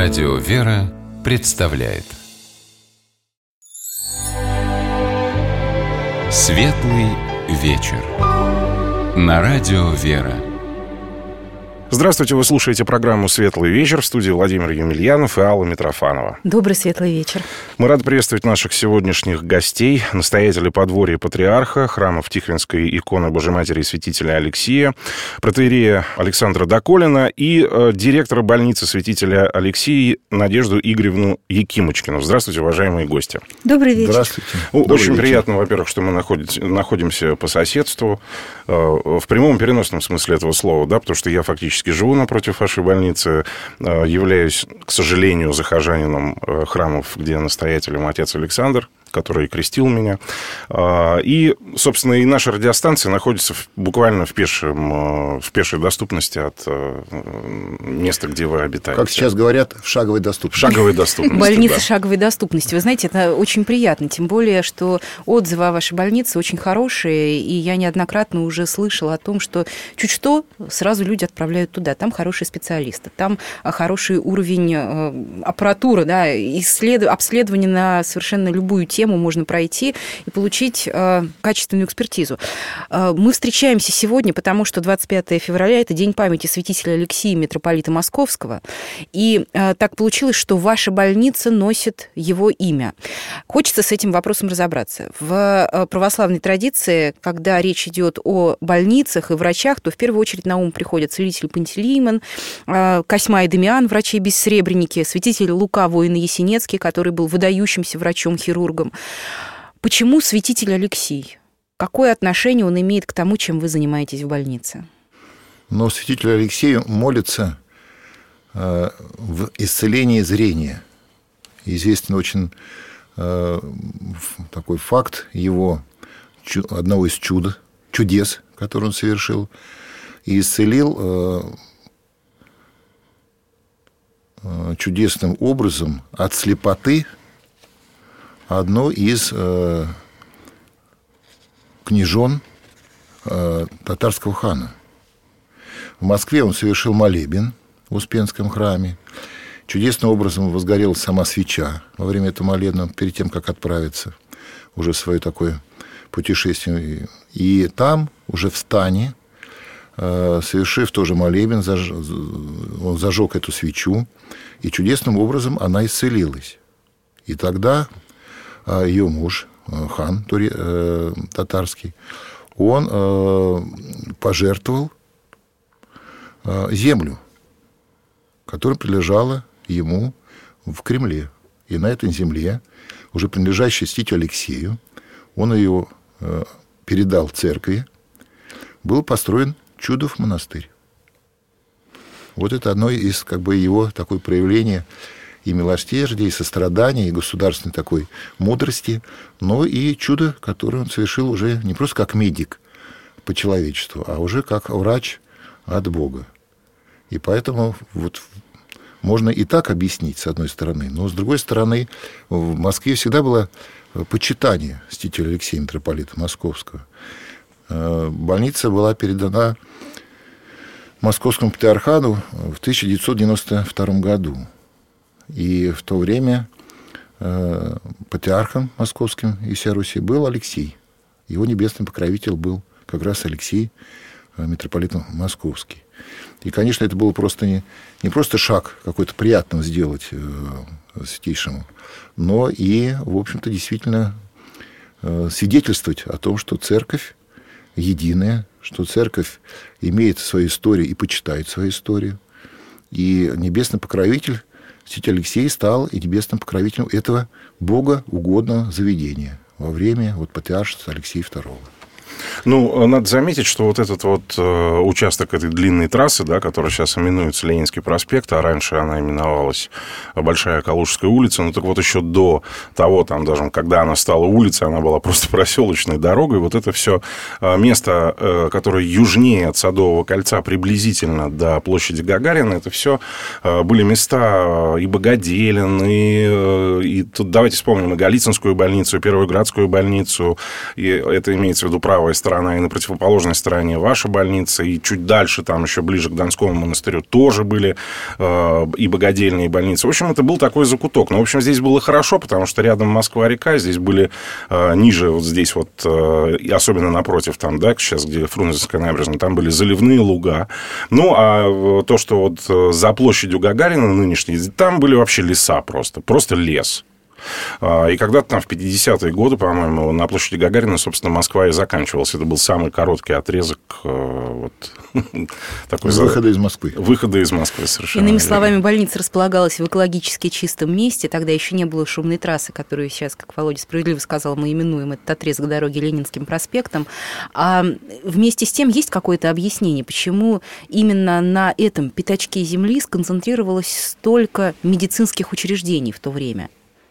Радио «Вера» представляет Светлый вечер на Радио «Вера». Здравствуйте, вы слушаете программу «Светлый вечер», в студии Владимир Емельянов и Алла Митрофанова. Добрый светлый вечер. Мы рады приветствовать наших сегодняшних гостей, настоятеля подворья патриарха, храмов Тихвинской иконы Божией Матери и святителя Алексия, протоиерея Александра Доколина и директора больницы святителя Алексия Надежду Игоревну Якимочкину. Здравствуйте, уважаемые гости. Добрый вечер. Здравствуйте. Очень приятно, во-первых, что мы находимся по соседству, в прямом и переносном смысле этого слова, да, потому что я фактически живу напротив вашей больницы, являюсь, к сожалению, захожанином храмов, где настоятелем отец Александр, который крестил меня. И, собственно, и наша радиостанция находится буквально в пешей доступности от места, где вы обитаете. Как сейчас говорят, в шаговой доступности. Шаговой доступности, Больница да. шаговой доступности. Вы знаете, это очень приятно, тем более, что отзывы о вашей больнице очень хорошие, и я неоднократно уже слышала о том, что чуть что, сразу люди отправляют туда. Там хорошие специалисты, там хороший уровень аппаратуры, да, обследование на совершенно любую тему можно пройти и получить качественную экспертизу. Мы встречаемся сегодня, потому что 25 февраля – это день памяти святителя Алексия, митрополита Московского. И так получилось, что ваша больница носит его имя. Хочется с этим вопросом разобраться. В православной традиции, когда речь идет о больницах и врачах, то в первую очередь на ум приходят целитель Пантелеймон, Косьма и Дамиан, врачи-бессребреники, святитель Лука, воин Есенецкий, который был выдающимся врачом-хирургом. Почему святитель Алексий? Какое отношение он имеет к тому, чем вы занимаетесь в больнице? Но святитель Алексей молится в исцелении зрения. Известен очень такой факт его, одного из чудес, который он совершил, и исцелил чудесным образом от слепоты одну из княжон татарского хана. В Москве он совершил молебен в Успенском храме. Чудесным образом возгорела сама свеча во время этого молебна, перед тем, как отправиться уже в свое такое путешествие. И там, уже в стане, совершив тоже молебен, он зажег эту свечу, и чудесным образом она исцелилась. И тогда ее муж, хан татарский, он пожертвовал землю, которая прилежала ему в Кремле. И на этой земле, уже принадлежащей святителю Алексею, он ее передал церкви, был построен Чудов монастырь. Вот это одно из его такое проявление и милосердия, и сострадания, и государственной такой мудрости, но и чудо, которое он совершил уже не просто как медик по человечеству, а уже как врач от Бога. И поэтому вот можно и так объяснить, с одной стороны, но с другой стороны, в Москве всегда было почитание святителя Алексея, митрополита Московского. Больница была передана Московскому патриархату в 1992 году. И в то время патриархом московским и всей Руси был Алексий. Его небесный покровитель был как раз Алексей, митрополит Московский. И, конечно, это было просто не просто шаг какой-то приятного сделать святейшему, но и, в общем-то, действительно свидетельствовать о том, что церковь единая, что церковь имеет свою историю и почитает свою историю. И небесный покровитель святитель Алексей стал и небесным покровителем этого богоугодного заведения во время патриаршества Алексея II. Ну, надо заметить, что вот этот вот участок этой длинной трассы, да, которая сейчас именуется Ленинский проспект, а раньше она именовалась Большая Калужская улица, ну, так вот еще до того, там, даже когда она стала улицей, она была просто проселочной дорогой, вот это все место, которое южнее от Садового кольца, приблизительно до площади Гагарина, это все были места и Богоделин, и тут давайте вспомним и Голицынскую больницу, и Первую Градскую больницу, и это имеется в виду право правая сторона, и на противоположной стороне ваша больница, и чуть дальше, там еще ближе к Донскому монастырю, тоже были и богадельные больницы. В общем, это был такой закуток. Но, в общем, здесь было хорошо, потому что рядом Москва-река, здесь были ниже, вот здесь вот, и особенно напротив, там, да, сейчас, где Фрунзенская набережная, там были заливные луга. Ну, а то, что вот за площадью Гагарина нынешней, там были вообще леса просто лес. И когда-то там в 50-е годы, по-моему, на площади Гагарина, собственно, Москва и заканчивалась. Это был самый короткий отрезок вот, такой выхода из Москвы. Выхода из Москвы, совершенно. Иными словами, больница располагалась в экологически чистом месте. Тогда еще не было шумной трассы, которую сейчас, как Володя справедливо сказал, мы именуем этот отрезок дороги Ленинским проспектом. А вместе с тем есть какое-то объяснение, почему именно на этом пятачке земли сконцентрировалось столько медицинских учреждений в то время?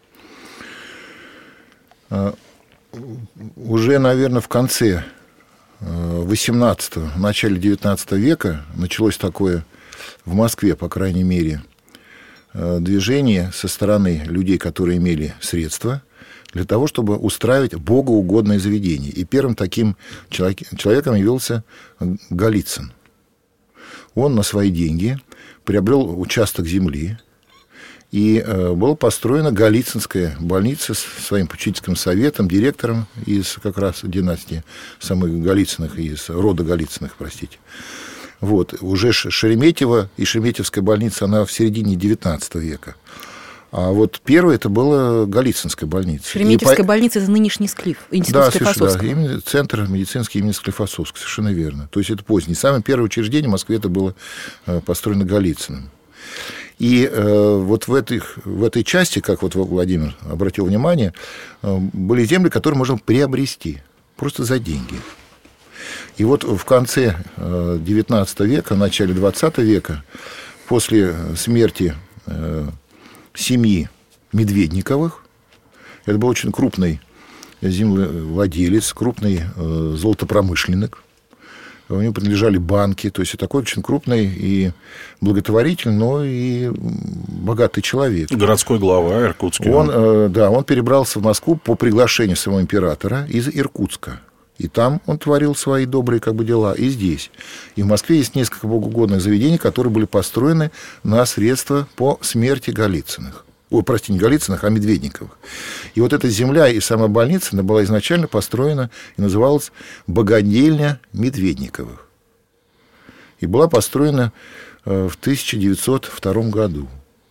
Уже, наверное, в конце 18-го, начале 19 века началось такое в Москве, по крайней мере, движение со стороны людей, которые имели средства, для того, чтобы устраивать богоугодное заведение. И первым таким человеком явился Голицын. Он на свои деньги приобрел участок земли, и была построена Голицынская больница с своим попечительским советом, директором из как раз династии самых Голицыных, из рода Голицыных, простите. Вот. Уже Шереметьево и Шереметьевская больница, она в середине XIX века. А вот первая это была Голицынская больница. Шереметьевская больница – это нынешний Склиф, институт Склифосовского. Да, именно центр медицинский имени Склифосовского, совершенно верно. То есть это поздний. Самое первое учреждение в Москве это было построено Голицыным. И вот в этой части, как вот Владимир обратил внимание, были земли, которые можно приобрести просто за деньги. И вот в конце XIX века, начале XX века, после смерти семьи Медведниковых, это был очень крупный землевладелец, крупный золотопромышленник, у него принадлежали банки, то есть это такой очень крупный и благотворительный, но и богатый человек. Городской глава Иркутский. Он перебрался в Москву по приглашению самого императора из Иркутска. И там он творил свои добрые дела, и здесь. И в Москве есть несколько богоугодных заведений, которые были построены на средства по смерти Голицыных. Не Голицыных, а Медведниковых. И вот эта земля и сама больница, она была изначально построена и называлась Богадельня Медведниковых. И была построена в 1902 году.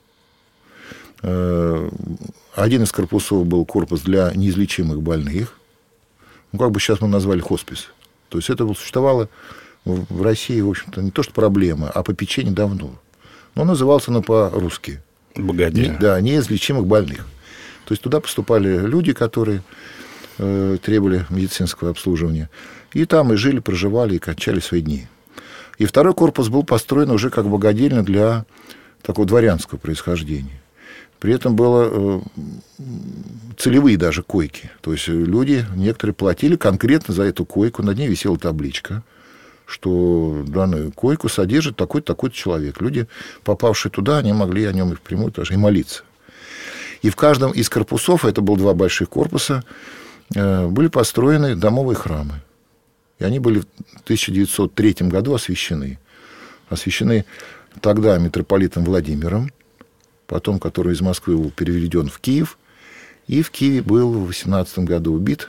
Один из корпусов был корпус для неизлечимых больных. Как бы сейчас мы назвали хоспис. То есть это существовало в России, в общем-то, не то что проблема, а попечение давно. Но назывался оно по-русски. Богадельня. Да, неизлечимых больных. То есть туда поступали люди, которые требовали медицинского обслуживания. И там и жили, проживали, и кончали свои дни. И второй корпус был построен уже как богадельня для такого дворянского происхождения. При этом было целевые даже койки. То есть люди, некоторые платили конкретно за эту койку. Над ней висела табличка, что данную койку содержит такой-то, такой-то человек. Люди, попавшие туда, они могли о нем и впрямую даже и молиться. И в каждом из корпусов, это было 2 больших корпуса, были построены домовые храмы. И они были в 1903 году освящены. Освящены тогда митрополитом Владимиром, потом, который из Москвы был переведен в Киев. И в Киеве был в 18 году убит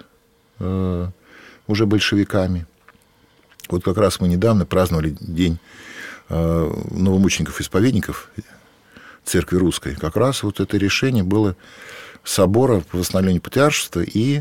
уже большевиками. Вот как раз мы недавно праздновали день новомучеников-исповедников Церкви Русской. Как раз вот это решение было собора по восстановлению патриаршества и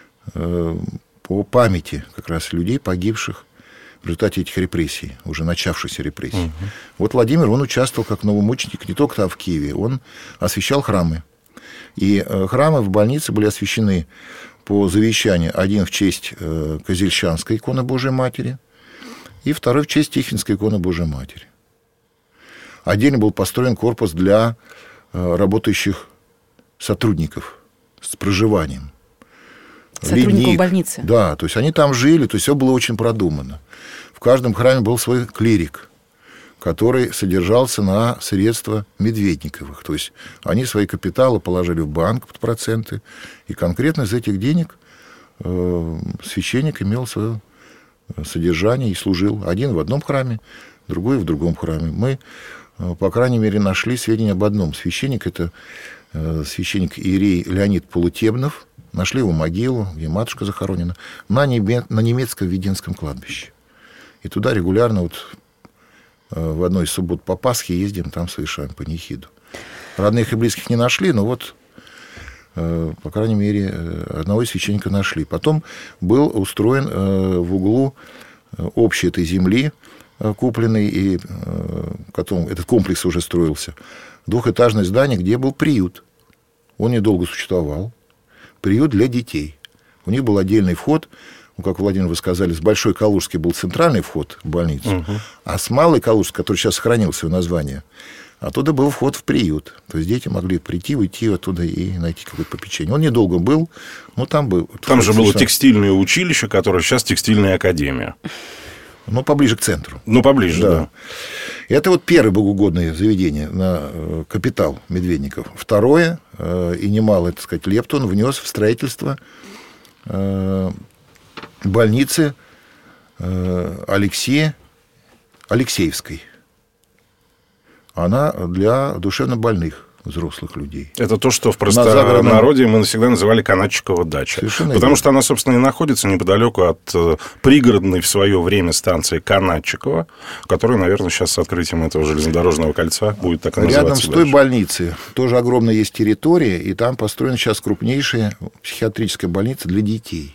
по памяти как раз людей, погибших в результате этих репрессий, уже начавшихся репрессий. Угу. Вот Владимир, он участвовал как новомученик не только там в Киеве, он освящал храмы. И храмы в больнице были освящены по завещанию. Один в честь Козельщанской иконы Божией Матери, и второй в честь Тихвинской иконы Божией Матери. Отдельно был построен корпус для работающих сотрудников с проживанием. Сотрудников больницы. Да, то есть они там жили, то есть все было очень продумано. В каждом храме был свой клирик, который содержался на средства Медведниковых. То есть они свои капиталы положили в банк под проценты, и конкретно из этих денег священник имел свое содержание и служил. Один в одном храме, другой в другом храме. Мы, по крайней мере, нашли сведения об одном священнике. Это священник иерей Леонид Полутебнов. Нашли его могилу, где матушка захоронена, на немецком Веденском кладбище. И туда регулярно в одной из суббот по Пасхе ездим, там совершаем панихиду. Родных и близких не нашли, но по крайней мере, одного священника нашли. Потом был устроен в углу общей этой земли, купленный, и потом этот комплекс уже строился, двухэтажное здание, где был приют. Он недолго существовал. Приют для детей. У них был отдельный вход, как, Владимир, вы сказали, с Большой Калужской был центральный вход в больницу, а с Малой Калужской, который сейчас сохранил свое название, оттуда был вход в приют. То есть дети могли прийти, уйти оттуда и найти какое-то попечение. Он недолго был, но там был... Там же было текстильное училище, которое сейчас текстильная академия. Ну, поближе к центру. Ну, поближе, да. Это первое богоугодное заведение на капитал Медведников. Второе, и немало, так сказать, лепту он внес в строительство больницы Алексеевской. Она для душевнобольных взрослых людей. Это то, что в простонародье мы всегда называли Канатчикова дача. Совершенно Потому верно. что она, собственно, и находится неподалеку от пригородной в свое время станции Канатчикова, которая, наверное, сейчас с открытием этого железнодорожного кольца будет так называться. Рядом с той больницей тоже огромная есть территория, и там построена сейчас крупнейшая психиатрическая больница для детей.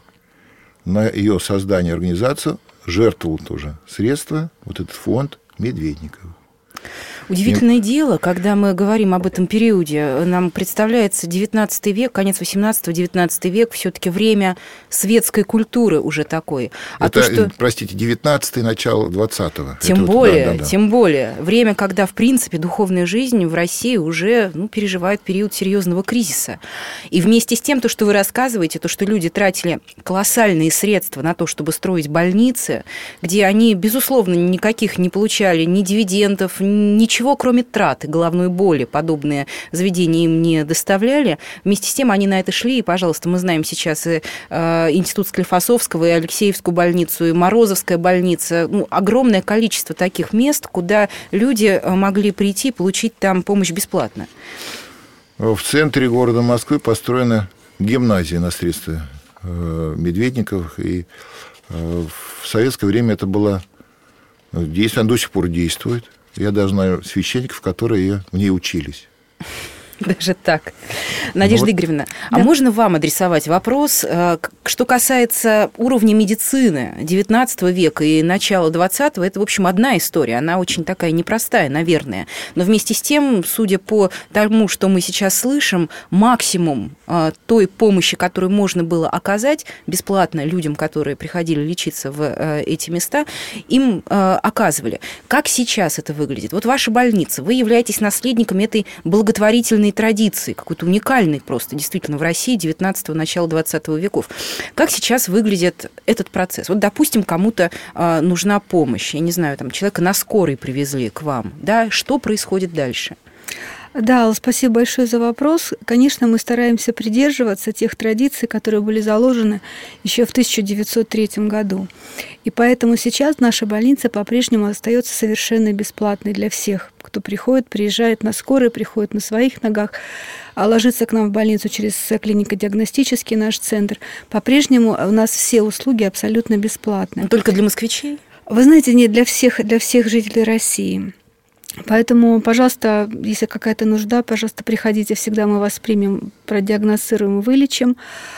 На ее создание, организацию жертвовал тоже средства этот фонд Медведников. Удивительное дело, когда мы говорим об этом периоде, нам представляется 19 век, конец 18-19 век, все-таки время светской культуры уже такой. Простите, 19-й, начало 20-го. Тем более, время, когда, в принципе, духовная жизнь в России уже переживает период серьезного кризиса. И вместе с тем, то, что вы рассказываете, то, что люди тратили колоссальные средства на то, чтобы строить больницы, где они, безусловно, никаких не получали ни дивидендов, ничего, кроме трат и головной боли, подобные заведения им не доставляли. Вместе с тем они на это шли, и, пожалуйста, мы знаем сейчас и Институт Склифосовского, и Алексеевскую больницу, и Морозовская больница. Огромное количество таких мест, куда люди могли прийти и получить там помощь бесплатно. В центре города Москвы построена гимназия на средства Медведников, и в советское время это было действие, оно до сих пор действует. Я даже знаю священников, которые в ней учились. Даже так. Надежда Игоревна, а можно вам адресовать вопрос, что касается уровня медицины XIX века и начала XX, это, в общем, одна история, она очень такая непростая, наверное. Но вместе с тем, судя по тому, что мы сейчас слышим, максимум той помощи, которую можно было оказать бесплатно людям, которые приходили лечиться в эти места, им оказывали. Как сейчас это выглядит? Вот ваша больница, вы являетесь наследниками этой благотворительной традиции, какой-то уникальной просто, действительно, в России 19-го, начала 20 веков. Как сейчас выглядит этот процесс? Вот, допустим, кому-то нужна помощь, я не знаю, там, человека на скорой привезли к вам, да, что происходит дальше? Да, спасибо большое за вопрос. Конечно, мы стараемся придерживаться тех традиций, которые были заложены еще в 1903 году. И поэтому сейчас наша больница по-прежнему остается совершенно бесплатной для всех, кто приходит, приезжает на скорой, приходит на своих ногах, а ложится к нам в больницу через клинико-диагностический наш центр. По-прежнему у нас все услуги абсолютно бесплатные. Только для москвичей? Вы знаете, нет, для всех жителей России. Поэтому, пожалуйста, если какая-то нужда, пожалуйста, приходите, всегда мы вас примем, продиагностируем, вылечим.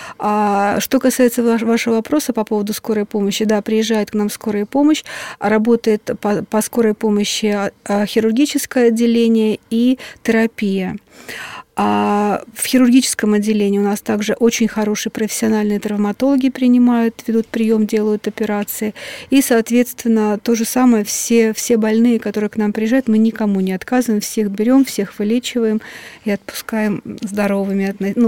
А что касается вашего вопроса по поводу скорой помощи, да, приезжает к нам скорая помощь, работает по скорой помощи хирургическое отделение и терапия. А в хирургическом отделении у нас также очень хорошие профессиональные травматологи принимают, ведут прием, делают операции. И, соответственно, то же самое, все больные, которые к нам приезжают, мы никому не отказываем, всех берем, всех вылечиваем и отпускаем здоровыми.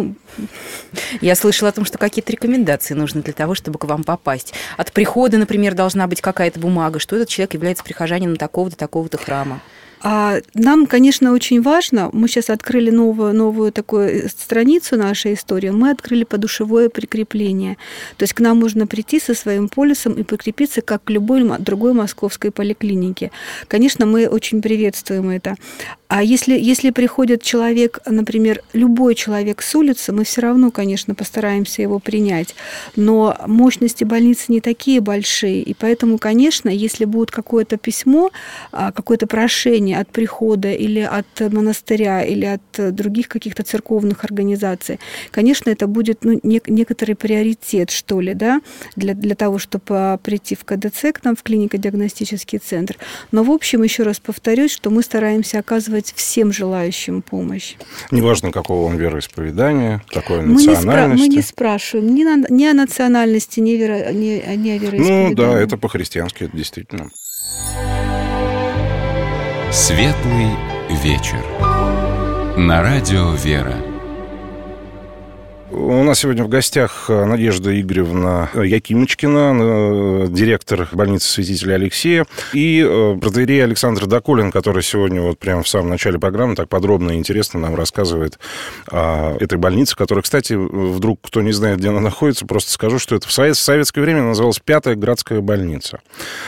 Я слышала о том, что какие-то рекомендации нужны для того, чтобы к вам попасть. От прихода, например, должна быть какая-то бумага, что этот человек является прихожанином такого-то, такого-то храма. Нам, конечно, очень важно, мы сейчас открыли новую такую страницу нашей истории, мы открыли подушевое прикрепление. То есть к нам можно прийти со своим полисом и прикрепиться, как к любой другой московской поликлинике. Конечно, мы очень приветствуем это. А если приходит человек, например, любой человек с улицы, мы все равно, конечно, постараемся его принять. Но мощности больницы не такие большие. И поэтому, конечно, если будет какое-то письмо, какое-то прошение от прихода или от монастыря, или от других каких-то церковных организаций, конечно, это будет некоторый приоритет, что ли, да, для того, чтобы прийти в КДЦ, к нам в клинико-диагностический центр. Но, в общем, еще раз повторюсь, что мы стараемся оказывать всем желающим помощь. Неважно, какого он вероисповедания, какой национальности. Мы не спрашиваем ни о национальности, ни о вероисповедании. Ну да, это по-христиански, это действительно. Светлый вечер. На радио «Вера». У нас сегодня в гостях Надежда Игоревна Якимочкина, директор больницы святителя Алексея, и протоиерей Александр Доколин, который сегодня вот прямо в самом начале программы так подробно и интересно нам рассказывает о этой больнице, которая, кстати, вдруг кто не знает, где она находится, просто скажу, что это в советское время называлась 5-я городская больница.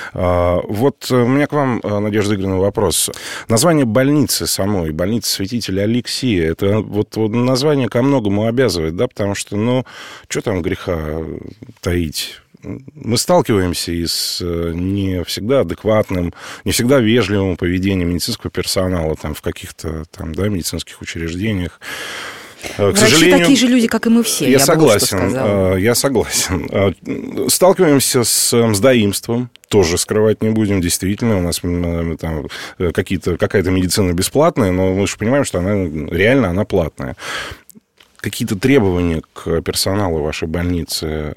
Вот у меня к вам, Надежда Игоревна, вопрос. Название больницы самой, больницы святителя Алексея, это вот название ко многому обязывает, да, потому что, что там греха таить? Мы сталкиваемся и с не всегда адекватным, не всегда вежливым поведением медицинского персонала там, в каких-то там, да, медицинских учреждениях. К сожалению, такие же люди, как и мы все. Я согласен. Сталкиваемся с мздоимством. Тоже скрывать не будем. Действительно, у нас там какая-то медицина бесплатная, но мы же понимаем, что она платная. Какие-то требования к персоналу вашей больницы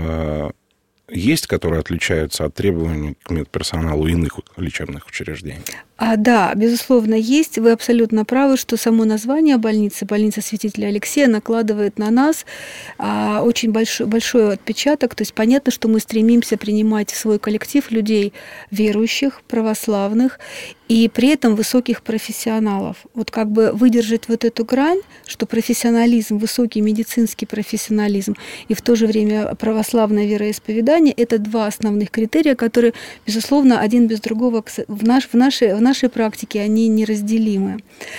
есть, которые отличаются от требований к медперсоналу иных лечебных учреждений? Да, безусловно, есть. Вы абсолютно правы, что само название больницы, больница святителя Алексея, накладывает на нас очень большой отпечаток. То есть понятно, что мы стремимся принимать в свой коллектив людей верующих, православных, и при этом высоких профессионалов. Вот как бы выдержать вот эту грань, что профессионализм, высокий медицинский профессионализм и в то же время православное вероисповедание – это два основных критерия, которые, безусловно, один без другого в нашей практике они неразделимы.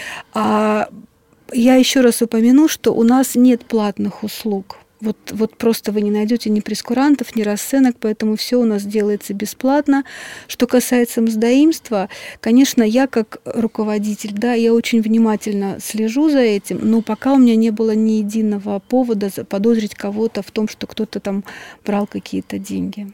Я еще раз упомяну, что у нас нет платных услуг. Вот просто вы не найдете ни прескурантов, ни расценок, поэтому все у нас делается бесплатно. Что касается мздоимства, конечно, я как руководитель, да, я очень внимательно слежу за этим, но пока у меня не было ни единого повода заподозрить кого-то в том, что кто-то там брал какие-то деньги.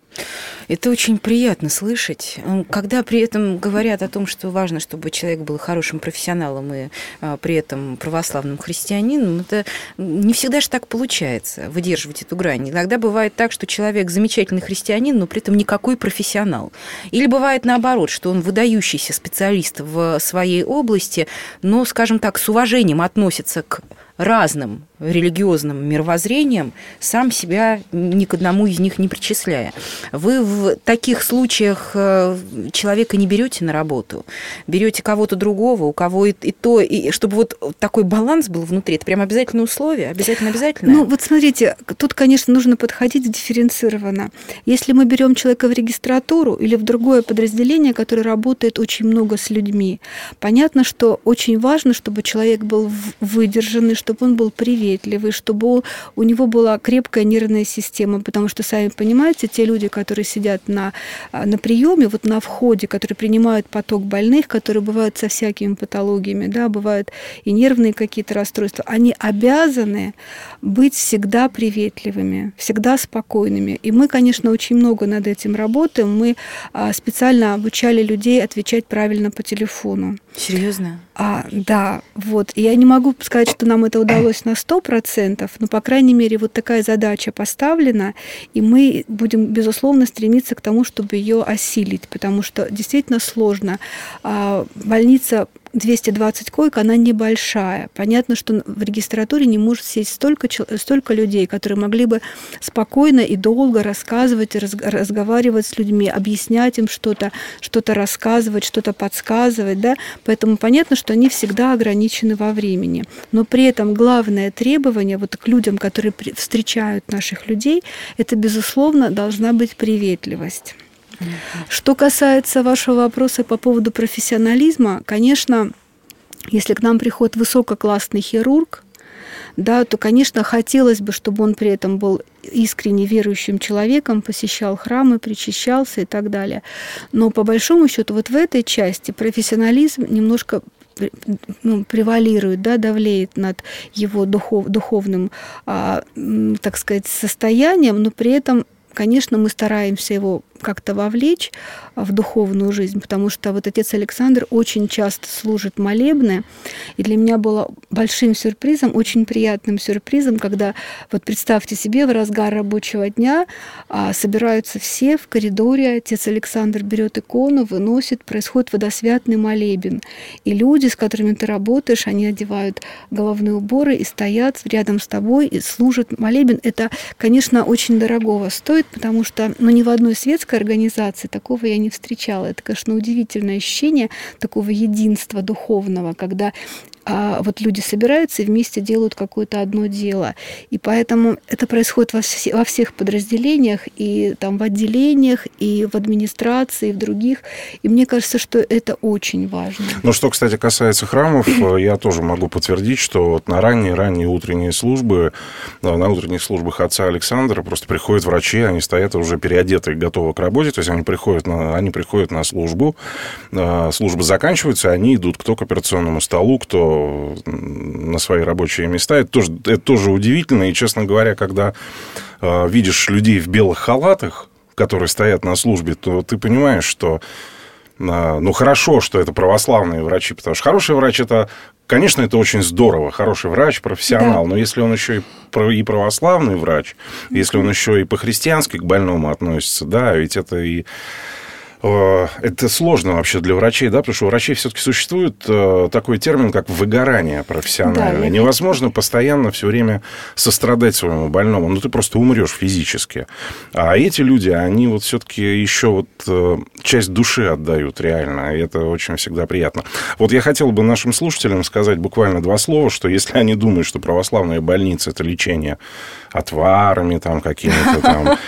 Это очень приятно слышать. Когда при этом говорят о том, что важно, чтобы человек был хорошим профессионалом и при этом православным христианином, это не всегда же так получается, выдерживать эту грань. Иногда бывает так, что человек замечательный христианин, но при этом никакой профессионал. Или бывает наоборот, что он выдающийся специалист в своей области, но, скажем так, с уважением относится к разным религиозным мировоззрением, сам себя ни к одному из них не причисляя. Вы в таких случаях человека не берете на работу, берете кого-то другого, у кого и то, и чтобы вот такой баланс был внутри, это прям обязательное условие, обязательно. Ну, вот смотрите, тут, конечно, нужно подходить дифференцированно. Если мы берем человека в регистратуру или в другое подразделение, которое работает очень много с людьми, понятно, что очень важно, чтобы человек был выдержанный, чтобы он был приветливый, чтобы у него была крепкая нервная система, потому что, сами понимаете, те люди, которые сидят на приеме, вот на входе, которые принимают поток больных, которые бывают со всякими патологиями, да, бывают и нервные какие-то расстройства, они обязаны быть всегда приветливыми, всегда спокойными. И мы, конечно, очень много над этим работаем. Мы специально обучали людей отвечать правильно по телефону. Серьезно? Да, вот. Я не могу сказать, что нам это удалось на 100%, но, по крайней мере, вот такая задача поставлена, и мы будем, безусловно, стремиться к тому, чтобы ее осилить, потому что действительно сложно. Больница 220 коек, она небольшая. Понятно, что в регистратуре не может сесть столько людей, которые могли бы спокойно и долго рассказывать, разговаривать с людьми, объяснять им что-то рассказывать, что-то подсказывать. Да? Поэтому понятно, что они всегда ограничены во времени. Но при этом главное требование вот к людям, которые встречают наших людей, это, безусловно, должна быть приветливость. Что касается вашего вопроса по поводу профессионализма, конечно, если к нам приходит высококлассный хирург, да, то, конечно, хотелось бы, чтобы он при этом был искренне верующим человеком, посещал храмы, причащался и так далее. Но по большому счету вот в этой части профессионализм немножко превалирует, да, давлеет над его духовным, так сказать, состоянием, но при этом, конечно, мы стараемся его как-то вовлечь в духовную жизнь, потому что вот отец Александр очень часто служит молебны, и для меня было большим сюрпризом, очень приятным сюрпризом, когда, вот представьте себе, в разгар рабочего дня собираются все в коридоре, отец Александр берет икону, выносит, происходит водосвятный молебен, и люди, с которыми ты работаешь, они одевают головные уборы и стоят рядом с тобой и служат молебен. Это, конечно, очень дорогого стоит, потому что, ни в одной светской организации такого я не встречала. Это, конечно, удивительное ощущение такого единства духовного, когда вот люди собираются и вместе делают какое-то одно дело. И поэтому это происходит во всех подразделениях, и там в отделениях, и в администрации, и в других. И мне кажется, что это очень важно. Ну, что, кстати, касается храмов, я тоже могу подтвердить, что вот на ранние утренние службы, на утренних службах отца Александра просто приходят врачи, они стоят уже переодетые, готовы к работе, то есть они приходят на службу, служба заканчивается, они идут кто к операционному столу, кто на свои рабочие места. Это тоже удивительно. И, честно говоря, когда видишь людей в белых халатах, которые стоят на службе, то ты понимаешь, что хорошо, что это православные врачи, потому что хороший врач это, конечно, это очень здорово, хороший врач, профессионал, да. Но если он еще и православный врач, если он еще и по-христиански к больному относится, да, ведь это сложно вообще для врачей, да, потому что у врачей все-таки существует такой термин, как выгорание профессиональное. Да, невозможно постоянно все время сострадать своему больному. Ты просто умрешь физически. А эти люди, они вот все-таки еще часть души отдают реально. И это очень всегда приятно. Вот я хотел бы нашим слушателям сказать буквально 2 слова, что если они думают, что православная больница – это лечение отварами, там, какими-то там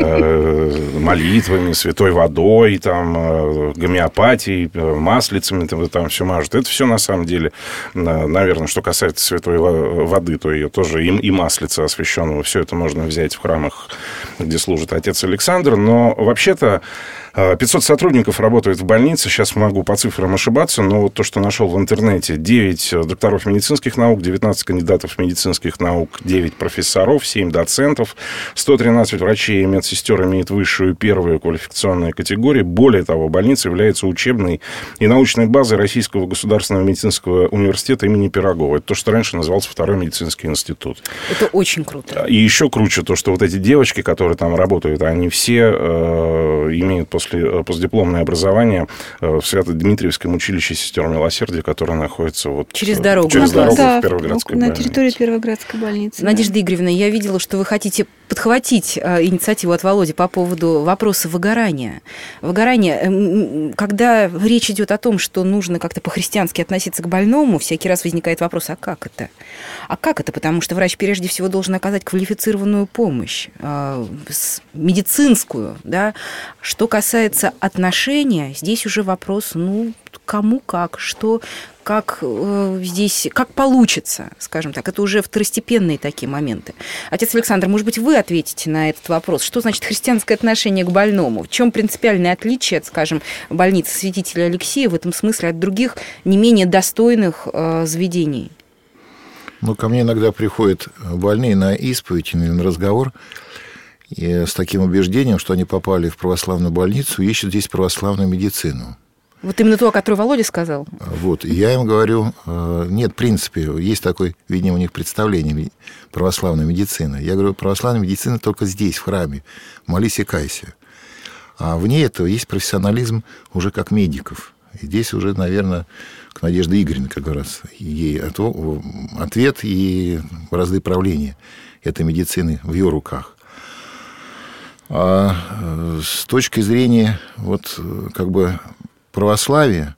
молитвами, святой водой, там, гомеопатией, маслицами там все мажут. Это все на самом деле, наверное, что касается святой воды, то ее тоже и маслица освященного, все это можно взять в храмах, где служит отец Александр. Но вообще-то 500 сотрудников работают в больнице. Сейчас могу по цифрам ошибаться, но вот то, что нашел в интернете: 9 докторов медицинских наук, 19 кандидатов медицинских наук, 9 профессоров, 7 доцентов, 113 врачей и медсестер имеют высшую первую квалификационную категорию. Более того, больница является учебной и научной базой Российского государственного медицинского университета имени Пирогова. Это то, что раньше назывался Второй медицинский институт. Это очень круто. И еще круче то, что вот эти девочки, которые там работают, они все имеют постдипломное образование в Свято-Дмитриевском училище сестер милосердия, которое находится через дорогу в Первоградской больнице. На территории Первоградской больницы. Надежда Игоревна, я видела, что вы хотите подхватить инициативу от Володи по поводу вопроса выгорания. Выгорание, когда речь идет о том, что нужно как-то по-христиански относиться к больному, всякий раз возникает вопрос: а как это? А как это? Потому что врач прежде всего должен оказать квалифицированную помощь, медицинскую, да. Что касается отношения, здесь уже вопрос, кому как, что, как здесь, как получится, скажем так. Это уже второстепенные такие моменты. Отец Александр, может быть, вы ответите на этот вопрос. Что значит христианское отношение к больному? В чем принципиальное отличие, скажем, больницы святителя Алексея в этом смысле от других не менее достойных заведений? Ко мне иногда приходят больные на исповедь или на разговор и с таким убеждением, что они попали в православную больницу и ищут здесь православную медицину. Вот именно то, о котором Володя сказал. И я им говорю: нет, в принципе, есть такое, видимо, у них представление православной медицины. Я говорю: православная медицина только здесь, в храме. Молись и кайся. А вне этого есть профессионализм уже как медиков. И здесь уже, наверное, к Надежде Игоревне как раз ей ответ и бразды правления этой медицины в ее руках. А с точки зрения вот как бы православия,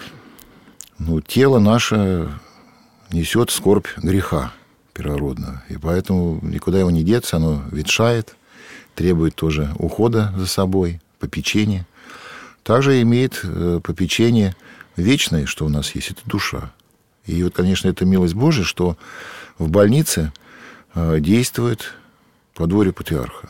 тело наше несет скорбь греха первородного. И поэтому никуда его не деться, оно ветшает, требует тоже ухода за собой, попечения. Также имеет попечение вечное, что у нас есть, это душа. И вот, конечно, это милость Божия, что в больнице действует подворье патриарха.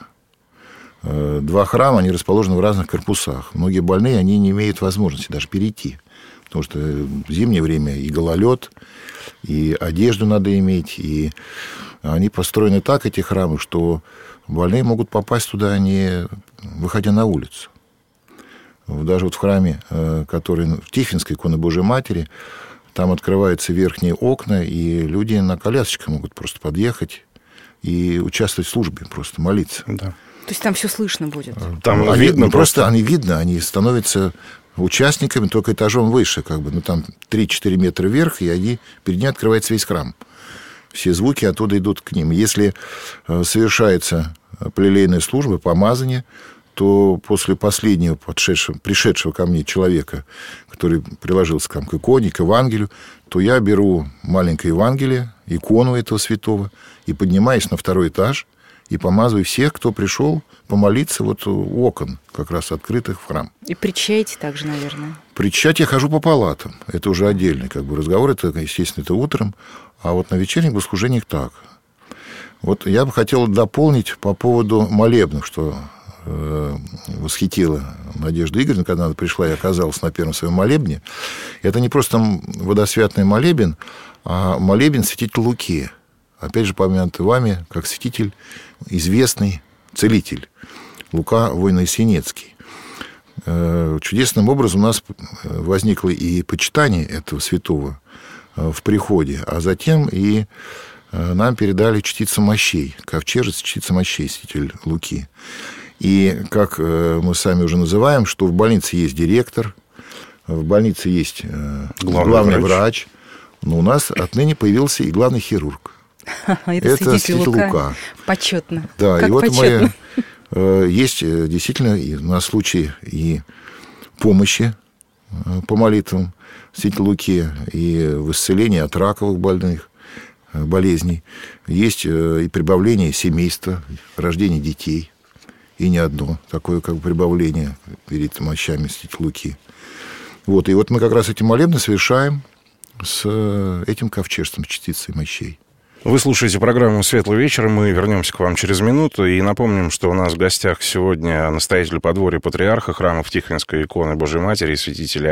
2 храма, они расположены в разных корпусах. Многие больные, они не имеют возможности даже перейти. Потому что в зимнее время и гололед, и одежду надо иметь. И они построены так, эти храмы, что больные могут попасть туда, не выходя на улицу. Даже вот в храме, который в Тихвинской иконы Божией Матери, там открываются верхние окна, и люди на колясочках могут просто подъехать и участвовать в службе, просто молиться. Да. То есть там все слышно будет? Там они, видно просто... Они видно, они становятся участниками только этажом выше, там 3-4 метра вверх, и перед ними открывается весь храм. Все звуки оттуда идут к ним. Если совершается плелейная служба, помазание, то после последнего пришедшего ко мне человека, который приложился к иконе, к Евангелию, то я беру маленькое Евангелие, икону этого святого, и поднимаюсь на 2-й этаж, и помазываю всех, кто пришел помолиться у окон, как раз открытых в храм. И причащаете также, наверное? Причащать я хожу по палатам. Это уже отдельный разговор. Это, естественно, это утром. А вот на вечерних богослужениях так. Вот я бы хотел дополнить по поводу молебных, что восхитила Надежда Игоревна, когда она пришла и оказалась на первом своем молебне. Это не просто водосвятный молебен, а молебен святителя Луки. Опять же, помянутый вами, как святитель, известный целитель Лука Войно-Сенецкий. Чудесным образом у нас возникло и почитание этого святого в приходе, а затем и нам передали частицу мощей, ковчежец, частица мощей, святитель Луки. И, как мы сами уже называем, что в больнице есть директор, в больнице есть главный врач, но у нас отныне появился и главный хирург. Это святитель Лука. Почетно. Да, как и вот почетно. есть действительно на случай и помощи по молитвам святителя Луки, и в исцелении от раковых болезней. Есть и прибавление семейства, рождение детей. И не одно такое прибавление перед мощами святителя Луки. И вот мы как раз эти молебны совершаем с этим ковчежцем, с частицей мощей. Вы слушаете программу «Светлый вечер». Мы вернемся к вам через минуту. И напомним, что у нас в гостях сегодня настоятель подворья патриарха храмов Тихвинской иконы Божией Матери и святителя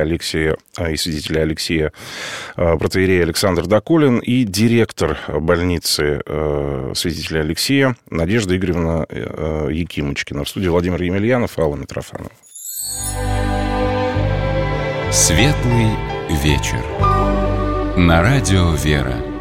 Алексия протоиерей Александр Доколин и директор больницы святителя Алексия Надежда Игоревна Якимочкина. В студии Владимир Емельянов, Алла Митрофанова. «Светлый вечер» на радио «Вера».